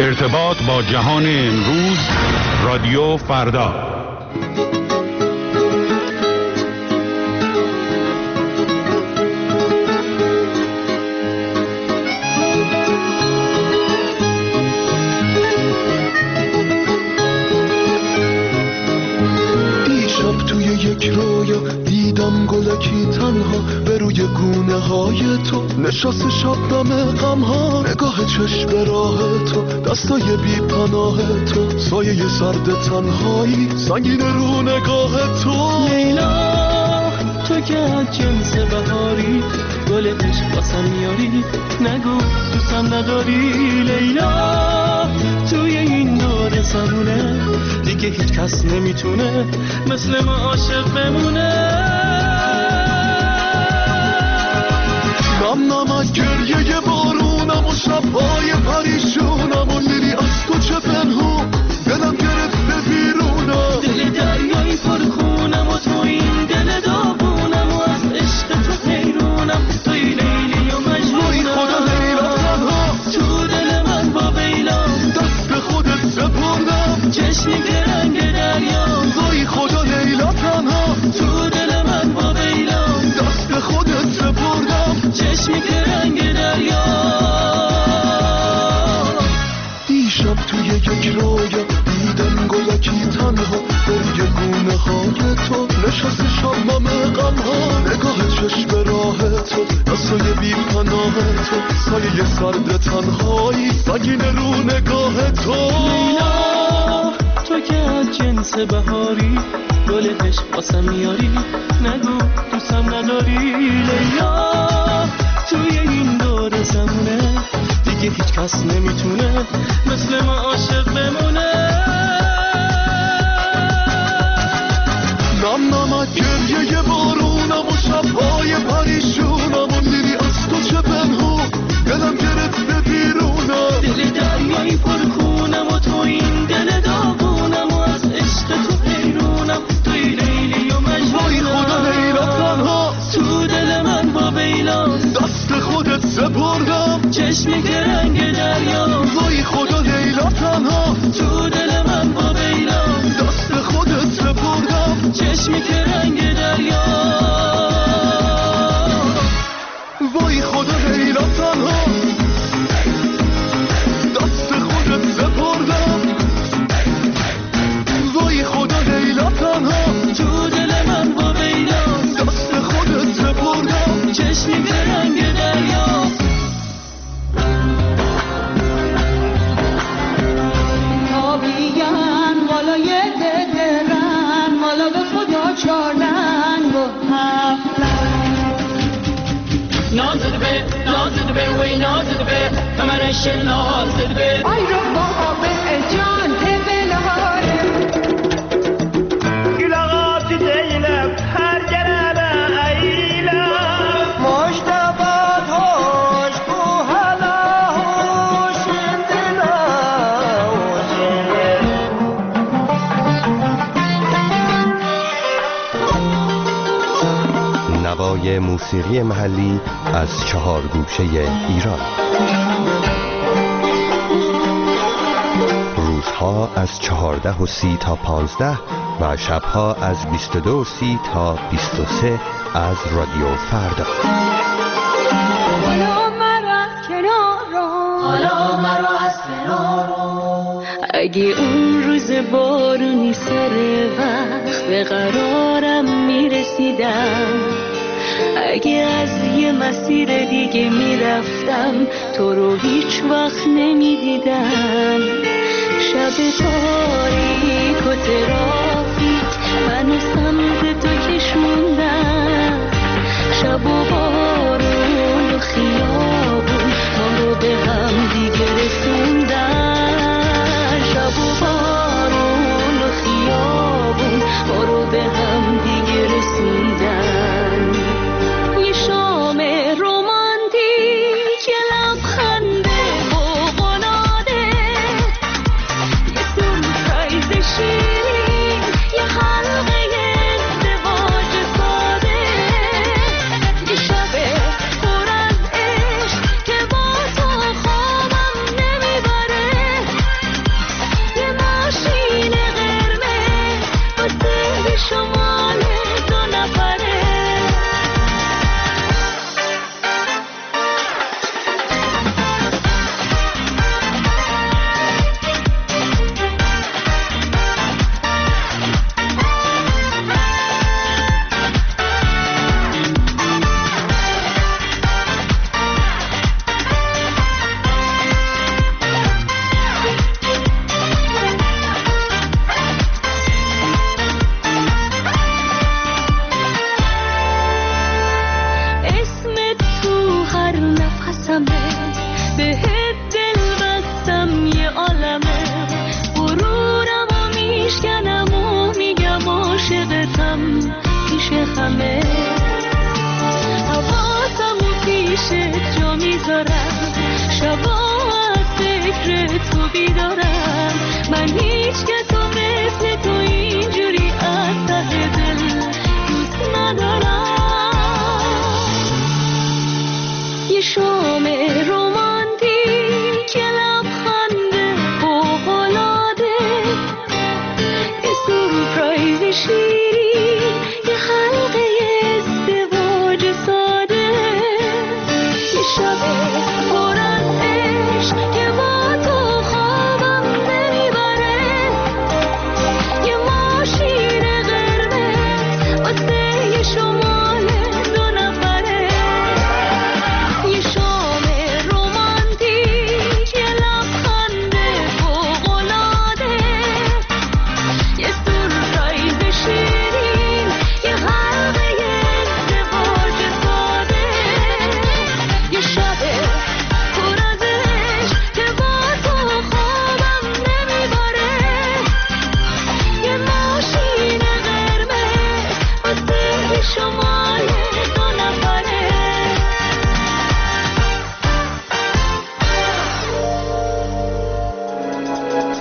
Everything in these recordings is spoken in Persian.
ارتباط با جهان امروز، رادیو فردا. یک رویا دیدم گلکی تنها به روی گونه های تو نشست شبنم غم ها، نگاه چشم به راه تو، دستای بی پناه تو، سایه سرد تنهایی سنگین رو نگاه تو. لیلا تو که از جنس بهاری، گل عشق واسم میاری، نگو دوستم نداری. لیلا توی این دور زمونه دیگه هیچ کس نمیتونه مثل ما عاشق بمونه. نم نمک گریه بارونم و شبهای پریشونم و لیلی از تو چه پنهون، دلم گرفته بیرونم، دل دریایی پرخونم و تو این دل داغونم و از عشق تو حیرونم، توی لیلی و مجنونم. وای خدا لیلا تنها تو دل من با بیلام، دست به خودت سپردم، چشمی که رنگ دریا. وای خدا لیلا تنها تو دل من با بیلام، دست به خودت سپردم، چشمی که رنگ دریا. دیشب توی یک رویا دیدم گلکی تنها به روی گونه های تو نشست شبنم غم ها، نگاه چشم به راه تو، دستای بی پناه تو، سایه سرد تنهایی سنگین رو نگاه تو. لیلا تو که از جنس بهاری، گل عشق واسم میاری، نگو دوستم نداری. لیلا توی این دور زمونه دیگه هیچ کس نمیتونه مثل ما عاشق بمونه. نم نمک گریه بارونم و شبهای پریشونم و لیلی از تو چه پنهون، دلم گرفته بیرونم، دل دریایی پرخونم و تو این دل داغونم و از عشق تو حیرونم، توی لیلی و مجنونم. وای خدا لیلا تنها تو دل من با بیلام، دست خودت سپردم، چشمی که رنگ دریا. وای خدا لیلا تنها تو دل من با بیلام، دست خودت سپردم، چشمی که رنگ دریا. وای خدا لیلا تنها دست خودت سپردم، وای خدا لیلا تنها تو دل من با بیلام، دست خودت سپردم، چشمی که رنگ دریا. تابیان بالای درن مالا به خدا چارنگ و نازد به وی نازد به کمرش نازد به آی رو بابا به جان تبل هاره گلاغات دیلم هر جنبه ایلم مشتبات هوش بو هلا هوش دلا نوای موسیقی محلی از 4 گوشه ایران. روزها از 14:30 تا 15 و شبها از 22:30 تا 23 از رادیو فردا. حالا مرا از کنارم، اگه اون روز بارونی سر وقت به قرارم میرسیدم، اگه از یه مسیر دیگه میرفتم تو رو هیچ وقت نمیدیدم، شب تاریک و ترافیک منو سمت تو کشوندم، شب و بارون و خیابون ما رو به هم دیگه رسوندن، شب و بارون و خیابون ما رو به هم دیگه رسوندن. یه شام رومانتیک، یه لبخنده فوق‌العاده، یه سورپرایز شیرین، یه حلقه ازدواج ساده، یه شب پر از عشق که با تو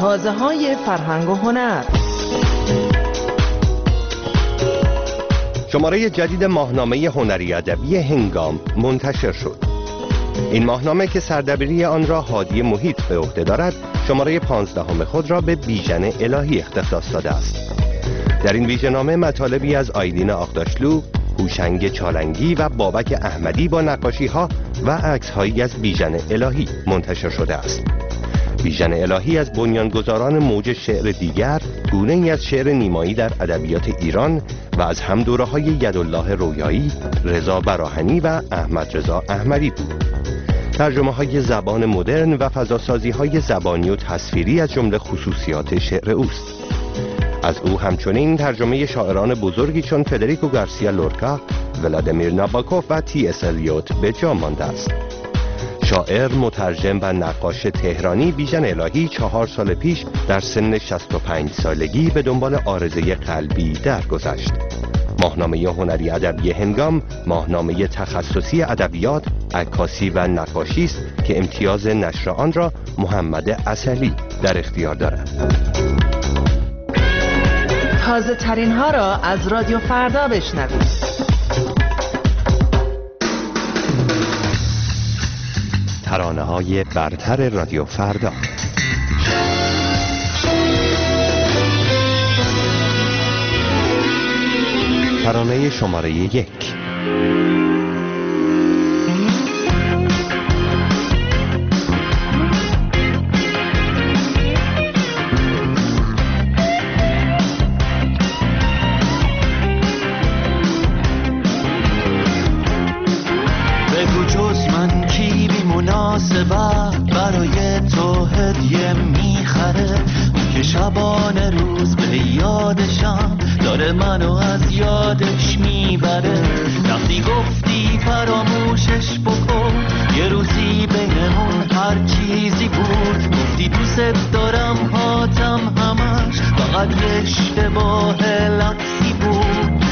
تازه‌های فرهنگ و هنر. شماره جدید ماهنامه هنری ادبی هنگام منتشر شد. این ماهنامه که سردبیری آن را هادی محیط به عهده دارد، شماره 15 خود را به بیژن الهی اختصاص داده است. در این ویژه‌نامه مطالبی از آیلین آغداشلو، هوشنگ چالنگی و بابک احمدی با نقاشی‌ها و عکس‌هایی از بیژن الهی منتشر شده است. بیژن الهی از بنیانگذاران موج شعر دیگر، گونه‌ای از شعر نیمایی در ادبیات ایران و از همدوره‌های یدالله رویایی، رضا براهنی و احمد رضا احمدی بود. ترجمه‌های زبان مدرن و فضاسازی‌های زبانی و تصویری از جمله خصوصیات شعر اوست. از او همچنین ترجمه شاعران بزرگی چون فدریکو گارسیا لورکا، ولادیمیر ناباکوف و تی اس الیوت به جا مانده است. شاعر، مترجم و نقاش تهرانی بیژن الهی 4 سال پیش در سن 65 سالگی به دنبال عارضه قلبی درگذشت. ماهنامه هنری ادبی هنگام ماهنامه تخصصی ادبیات، عکاسی و نقاشی است که امتیاز نشر آن را محمد عسلی در اختیار دارد. تازه ترین ها را از رادیو فردا بشنوید. ترانه های برتر رادیو فردا. ترانه شماره 1. برای تو هدیه میخره که شبانه روز به یادشم داره منو از یادش میبره. وقتی گفتی فراموشش بکن، یه روزی بینمون هر چیزی بود. گفتی دوست دارم هاتم همش فقط یه اشتباه لفظی بود.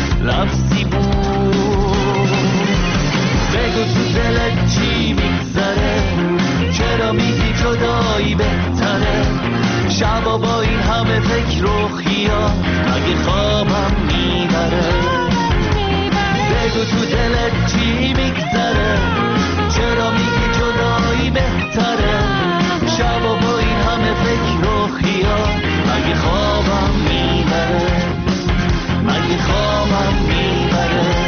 بگو تو دلت چی میگذره، چرا میگی جدایی بهتره؟ شبا با این همه فکر و خیال اگه خوابم میبره. بگو تو دلت چی میگذره، چرا میگی جدایی بهتره؟ شبا با این همه فکر و خیال اگه خوابم میبره، اگه خوابم میبره.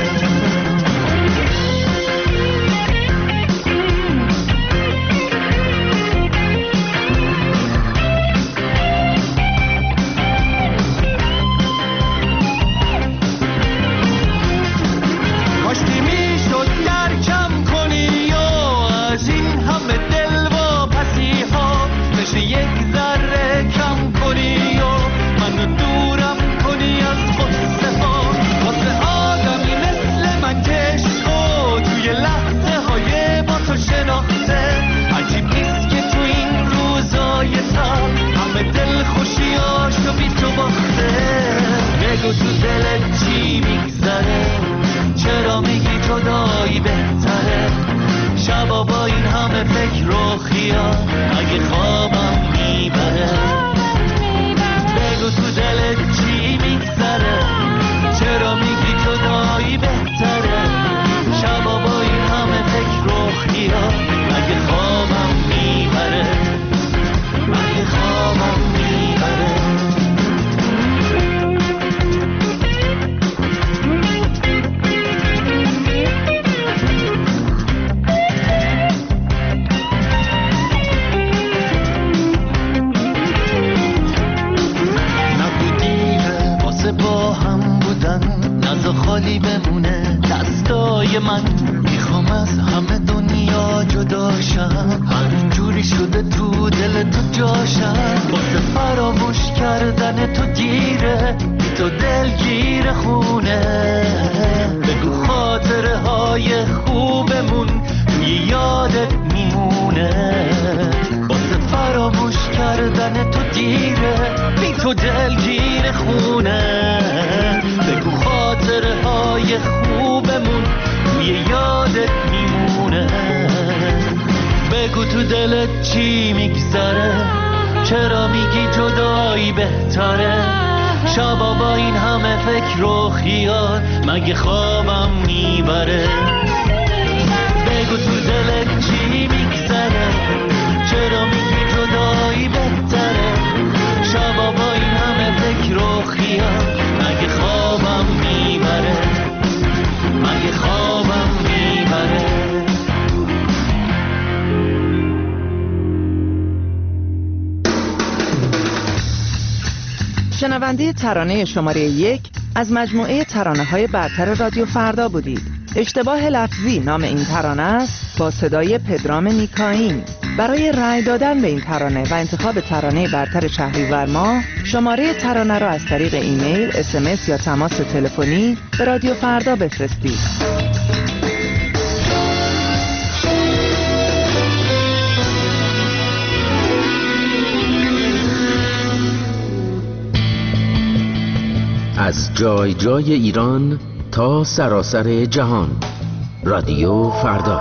بگو تو دلت چی میگذره، چرا میگی جدایی بهتره؟ شبا با این همه فکر و خیال اگه خوابم میبره. بگو تو دلت چی میگذره، چرا میگی جدایی بهتره؟ شبا با این همه فکر و خیال اگه خوابم میبره، اگه خوابم میبره. خالی بمونه دستای من، میخوام از همه دنیا جداشم، هر جوری شده تو دل تو جاشم. واسه فراموش کردن تو گیره، تو دلگیر خونه. بگو خاطره های خوبمون توی یادت میمونه. واسه فراموش کردن تو دیره، بی تو دلگیر خونه. بگو خاطره های خوبمون توی یادت میمونه. بگو تو دلت چی میگذره، چرا میگی جدایی بهتره؟ شبا با این همه فکر و خیال مگه خوابم میبره؟ بگو تو دلت چی میگذره؟ چرا میگی جدایی بهتره؟ شبا با این همه فکر و خیال مگه خوابم میبره؟ مگه خوابم میبره؟ شنونده ترانه شماره 1 از مجموعه ترانه‌های برتر رادیو فردا بودید. اشتباه لفظی نام این ترانه است با صدای پدرام نیکاین. برای رأی دادن به این ترانه و انتخاب ترانه برتر شهریور ماه شماره ترانه را از طریق ایمیل، SMS یا تماس تلفنی به رادیو فردا بفرستید. از جای جای ایران تا سراسر جهان، رادیو فردا.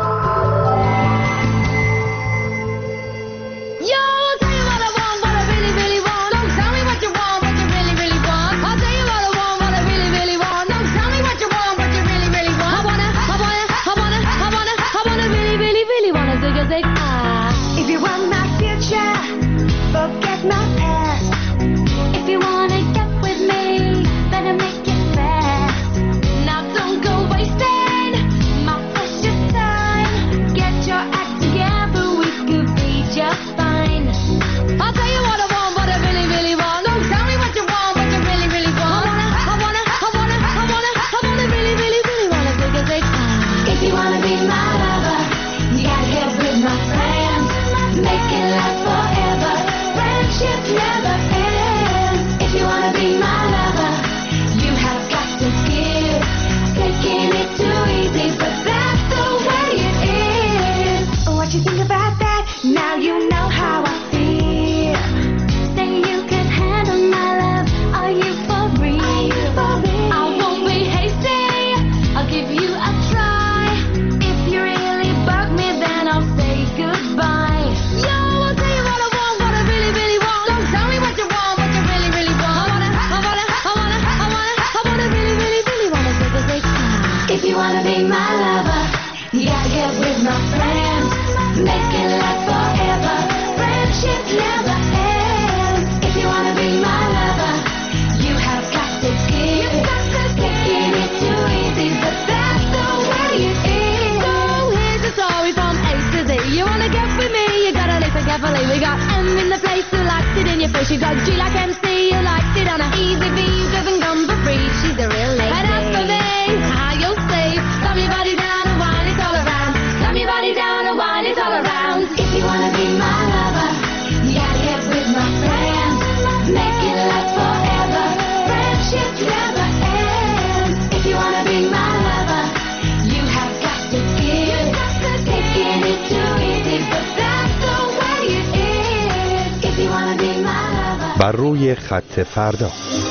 We got M in the place who likes it in your face. You got G like MC who likes it on a easy V who doesn't come for free. She's a real lady. And as for me, how you'll see, slam your body down and wine it all around. Slam your body down and wine it all around. If you wanna be my lover, you gotta get with my friends. Make it last forever. Friendship never ends. If you wanna be my lover, you have got to give. Taking it too easy, but that's the way it is. If you wanna be my lover. بر روی خط فردا.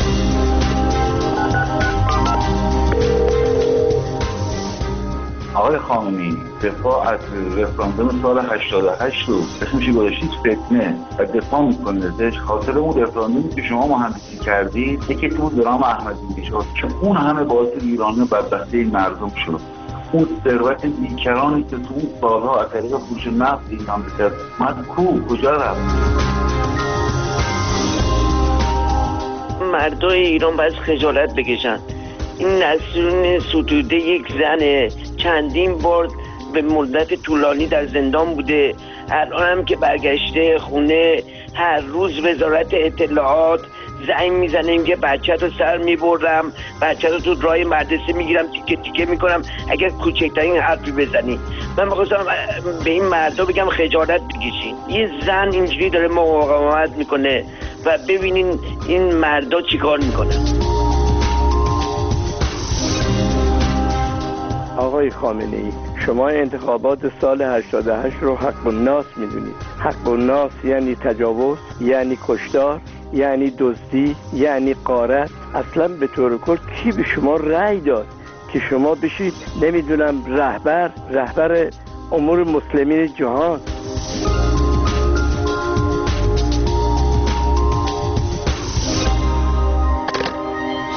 آقای خامنه‌ای، دفاع از رفراندوم سال 88 رو اسمش گذاشتید فتنه و دفاع میکنید ازش. خاطر اون رفراندومی که شما مهندسی کردید یکی تو درام احمدی نژاد که اون همه باعث ایرانی بدبختی مردم شد. اون ثروت بیکرانی که تو اون سالها از طریق فروش نفت این مملکت اومد کجا رفت؟ مردای ایران باید خجالت بکشن. این نسرین ستوده یک زنه، چندین بار به مدت طولانی در زندان بوده، الان هم که برگشته خونه هر روز وزارت اطلاعات زنگ میزنه میگه بچه رو سر میبرم، بچه رو تو راه مدرسه میگیرم تیکه تیکه میکنم اگر کوچکترین حرفی بزنی. من میخواستم به این مردا بگم خجالت بکشین. یه زن اینجوری داره مقاومت میکنه و ببینین این مردا چیکار میکنن. آقای خامنه‌ای، شما انتخابات سال 88 رو حق الناس میدونید. حق الناس یعنی تجاوز، یعنی کشتار، یعنی دزدی، یعنی غارت. اصلا به طور کل کی به شما رأی داد که شما بشید نمیدونم رهبر امور مسلمین جهان؟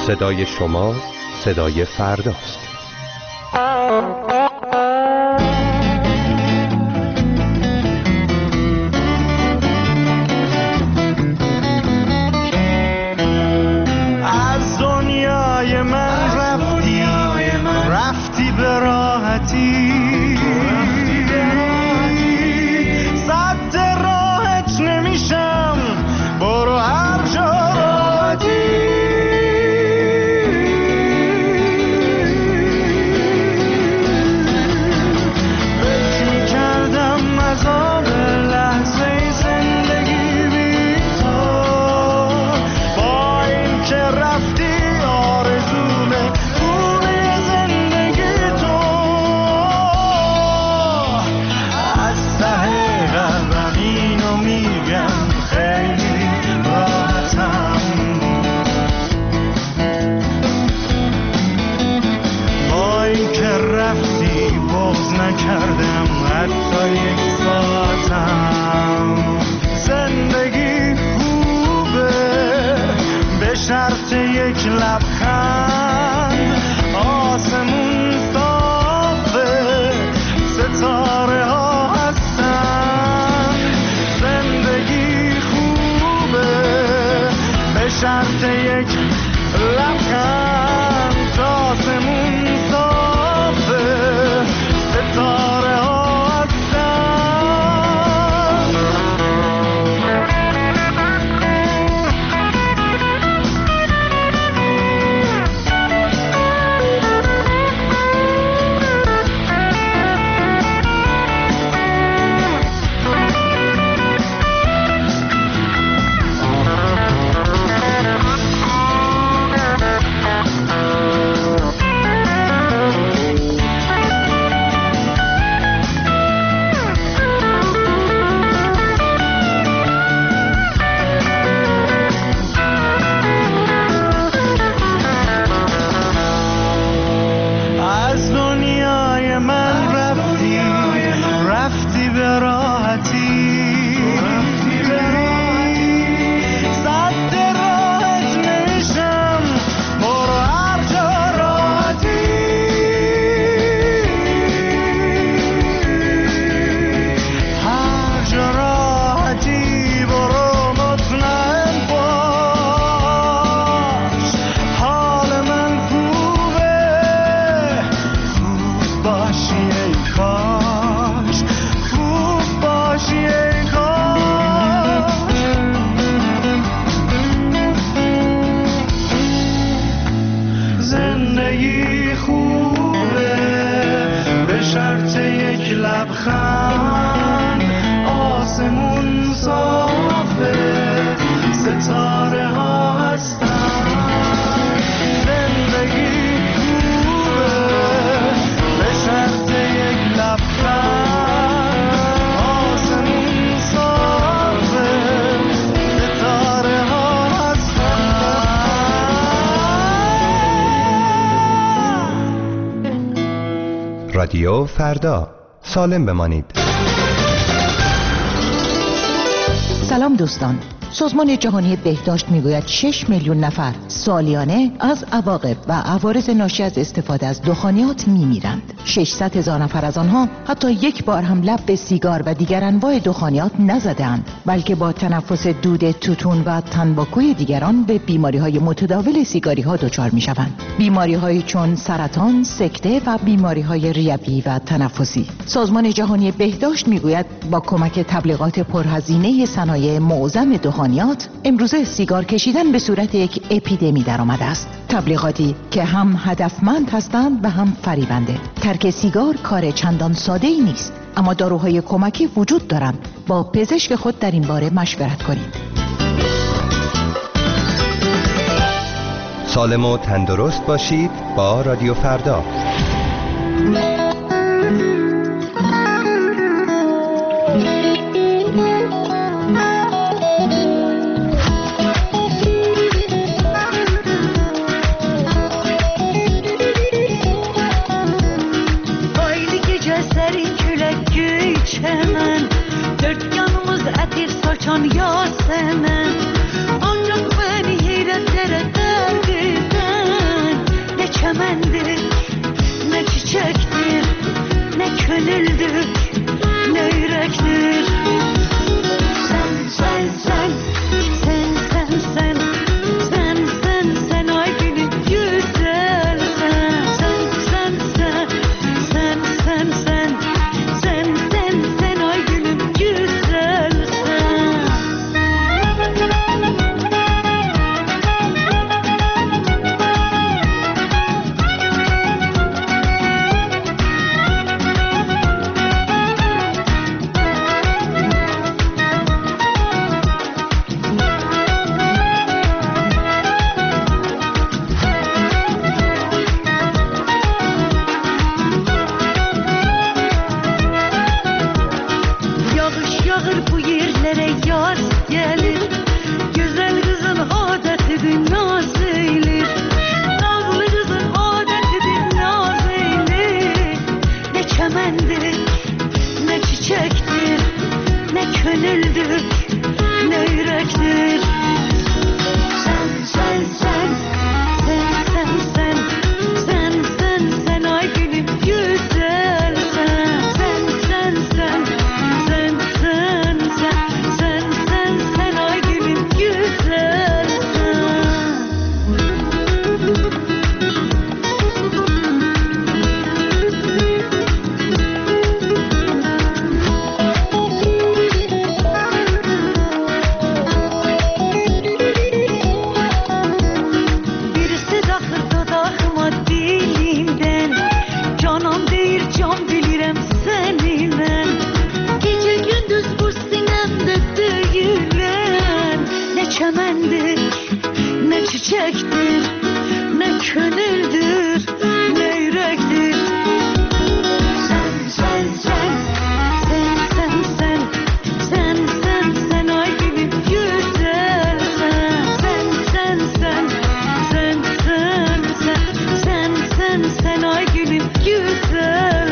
صدای شما صدای فرداست. از دنیای من رفتی به راحتی، صد راحت نمیشم، برو هر جا راحتی. فکر میکردم عذاب لحظه زندگی بی تو، با این که رفتی آرزوم خونه زندگی تو. از ته قلبم اینو میگم خیلی راحتم، با این که رفتی باز نکردم حتی یک ساعتم. زندگی خوبه به شرط یک لبخند، آسمون صافه ستاره ها هستن. زندگی خوبه به شرط یک لبخند، آسمون صافه ستاره ها هستن. از دنیای من رفتی به راحتی، صد راحت نمیشم، برو هر جا راحتی. هر جا راحتی برو مطمئن باش، حال من خوبه، خوب باشی ای کاش، خوب باشی ای کاش. زندگی خوبه به شرط یک لبخند، آسمون صافه ستاره ها هستن. زندگی خوبه به شرط یک لبخند، آسمون صافه ستاره ها هستن. رادیو فردا، سالم بمانید. سلام دوستان، سازمان جهانی بهداشت میگوید 6 میلیون نفر سالیانه از عواقب و عوارض ناشی از استفاده از دخانیات میمیرند. 600,000 نفر از آنها حتی یک بار هم لب به سیگار و دیگر انواع دخانیات نزدند، بلکه با تنفس دود توتون و تنباکوی دیگران به بیماری‌های متداول سیگاری‌ها دچار می‌شوند. بیماری‌هایی چون سرطان، سکته و بیماری‌های ریوی و تنفسی. سازمان جهانی بهداشت میگوید با کمک تبلیغات پرهزینه صنایع معظم دخانیات، امروزه سیگار کشیدن به صورت یک اپیدمی درآمده است. تبلیغاتی که هم هدفمند هستند و هم فریبنده. ترک سیگار کار چندان ساده‌ای نیست، اما داروهای کمکی وجود دارند. با پزشک خود در این باره مشورت کنید. سالم و تندرست باشید با رادیو فردا. Yasemen, ancak beni hiletlere derdiden çiçektir, ne könüldür, ne yürektir. Sen, sen, sen, sen, sen, sen, sen, sen, sen ay gülüm güzel. Sen, sen, sen, sen, sen, sen, sen, sen, sen, sen ay gülüm güzel. Yağış yağır bu yerlere yaz gelir. Güzel kızın adetidir naz eylir. Nazlı kızın adetidir naz eylir. Ne çemendir, ne çiçektir, ne könüldür, ne yürektir. Sen, sen, sen, sen, sen, sen, sen, sen, sen ay gülüm güzel. Sen, sen, sen, sen, sen, sen, sen, sen, sen, sen ay gülüm güzel. Birisi daxır dodağıma dilimdən, canım deyir can bilirəm səni mən. Gecə gündüz bu sinəmdə döyülən, nə çəməndir, nə çiçəkdir, nə könüldür, nə yürektir. Sen, sen, sen, sen, sen, sen, sen, sen, sen ay gülüm güzel. Sen, sen, sen, sen, sen, sen, sen, sen, sen, sen ay gülüm güzel.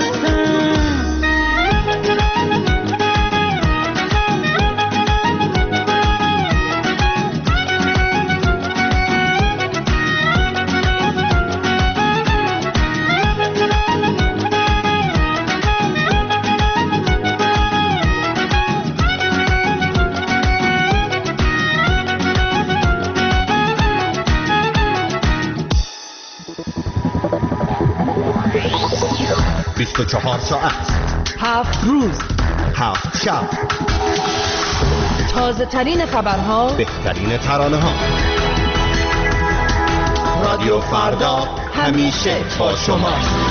بیست و 24 ساعت 7 روز 7 شب تازه ترین خبرها، بهترین ترانه ها. رادیو فردا همیشه با شما.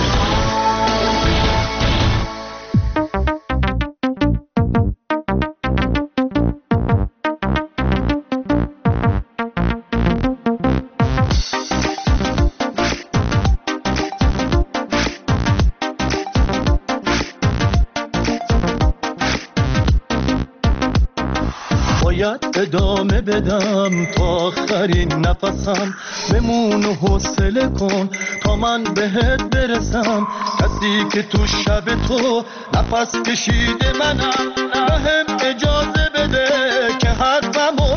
باید ادامه بدم تا آخرین نفسم، بمون و حوصله کن تا من بهت برسم. کسی که تو شب تو نفس کشیده منم، بهم اجازه بده که حرفمو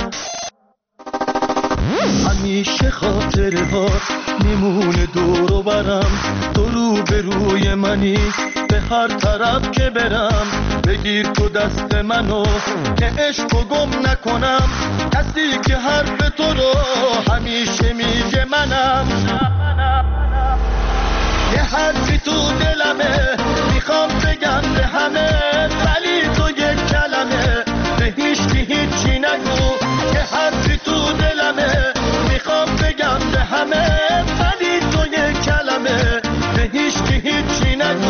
همیشه خاطره ها میمونه دور و برم. تو رو به روی منی به هر طرف که برم. بگیر تو دست منو که عشقو گم نکنم. کسی که حرف تو رو همیشه میگه منم. یه حرفی تو دلمه میخوام بگم به همه، ولی تو یک کلمه به هیچکی هیچی نگو. یه حرفی تو دلمه میخوام بگم به همه، ولی تو یک کلمه به هیچکی هیچی نگو.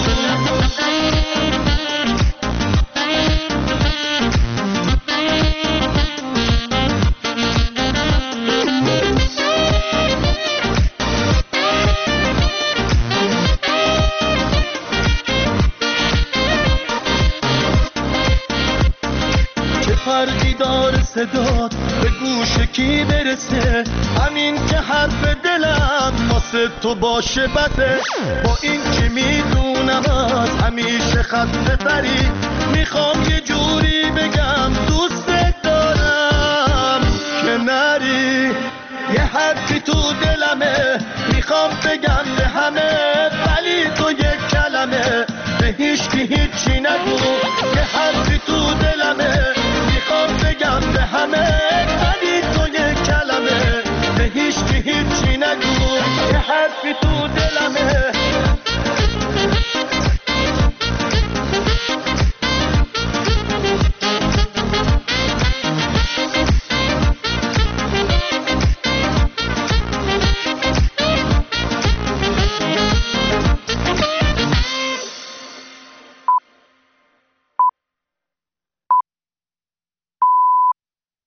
فرقی داره صدات به گوش کی برسه؟ همین که حرف دلم واسه تو باشه بده. با این که میدونم از همیشه خسته تری، میخوام یه جوری بگم دوست دارم که نری. یه حرفی تو دلمه میخوام بگم به همه، ولی تو یک هیچی نگو، یه حرفی تو دلمه میخوام بگم به همه، ولی تو یه کلمه به هیچی نگو، یه حرفی تو